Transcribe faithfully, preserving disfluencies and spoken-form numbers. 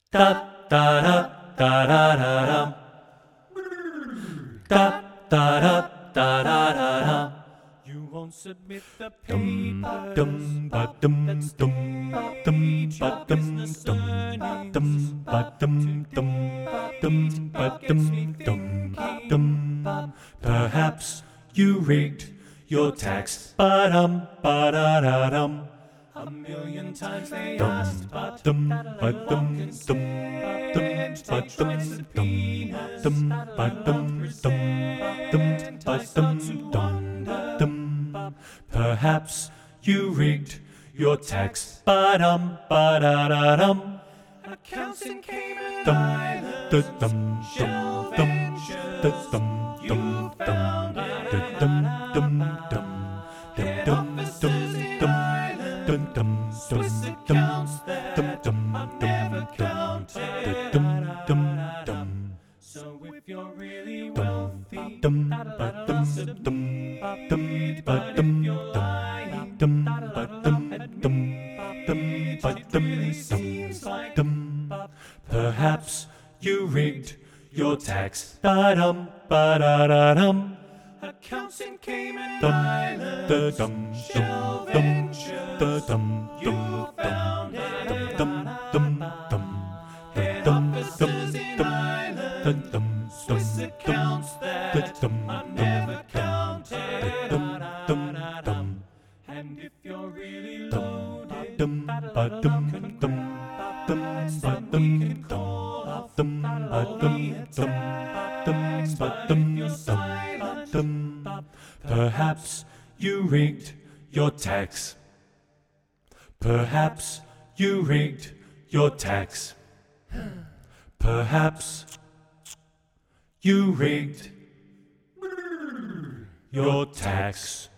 Da da da da da da da. Da da da da da da da. You won't submit the paper. Dum ba dum dum dum ba dum dum dum ba dum dum dum ba dum dum dum. Perhaps you rigged your tax. Ba dum ba da da dum. A million times they asked, but dum ba dum dum dum ba dum dum dum ba dum dum dum ba dum dum dum. Perhaps you rigged your tax. Ba dum ba da da dum. Accounts in Cayman Islands, dum dum dum dum dum dum dum dum dum dum dum dum. Dum dum dum dum dum dum dum dum dum dum. So if you're really wealthy, dum ba dum dum dum ba dum dum dum ba dum dum dum ba dum dum dum. Perhaps you rigged your tax. Da dum ba da da dum. Accounts in Cayman Islands, dum dum dum dum dum dum dum dum dum dum dum dum dum dum Swiss accounts that are never counted. Dum dum. And if you're really loaded, dum ba dum dum dum ba dum dum dum ba dum dum dum ba dum dum. Perhaps you rigged your tax. Perhaps you rigged your tax. Perhaps you rigged your tax.